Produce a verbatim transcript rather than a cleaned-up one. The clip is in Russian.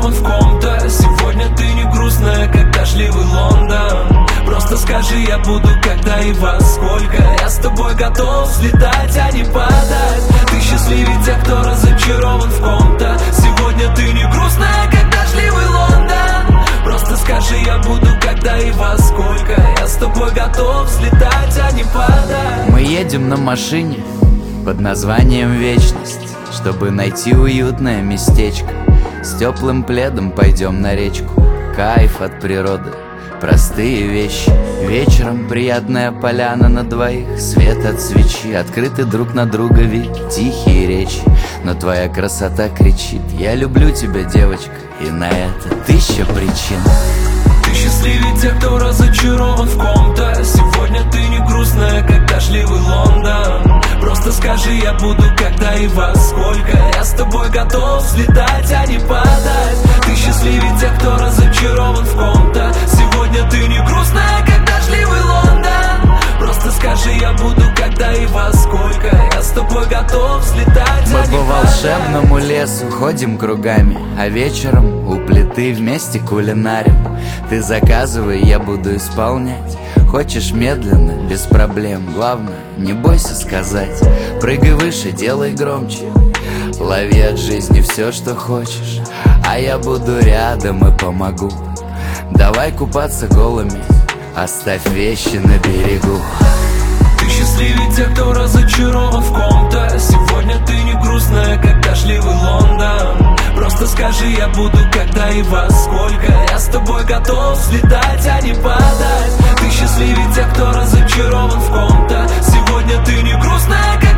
разочарован в ком-то. Сегодня ты не грустная, как дождливый Лондон. Просто скажи, я буду когда и во сколько. Я с тобой готов взлетать, а не падать. Ты счастливее тех, кто разочарован в ком-то. Сегодня ты не грустная, как дождливый Лондон. Просто скажи, я буду когда и во сколько. Я с тобой готов взлетать, а не падать. Мы едем на машине под названием «Вечность», чтобы найти уютное местечко. С теплым пледом пойдем на речку. Кайф от природы, простые вещи. Вечером приятная поляна на двоих. Свет от свечи, открыты друг на друга вид. Тихие речи, но твоя красота кричит: я люблю тебя, девочка, и на это тысяча причин. Ты счастливее тех, кто разочарован в ком-то. Сегодня ты не грустная, как дождливый Лондон. Просто скажи, я буду когда и во сколько. Я с тобой готов взлетать, а не падать. Ты счастливее тех, кто разочарован в ком-то. Сегодня ты не грустная, как дождливый Лондон. Просто скажи, я буду когда и во сколько. Я с тобой готов взлетать, Мы а не по волшебному лесу ходим кругами, а вечером у плиты вместе кулинарим. Ты заказывай, я буду исполнять. Хочешь медленно, без проблем. Главное, не бойся сказать. Прыгай выше, делай громче. Лови от жизни все, что хочешь, а я буду рядом и помогу. Давай купаться голыми, оставь вещи на берегу. Ты счастливее тех, кто разочарован в ком-то. Сегодня ты не грустная, как дождливый Лондон. Просто скажи, я буду когда и во сколько. Я с тобой готов взлетать, а не падать. Ты счастливее тех, кто разочарован в ком-то. Сегодня ты не грустная, как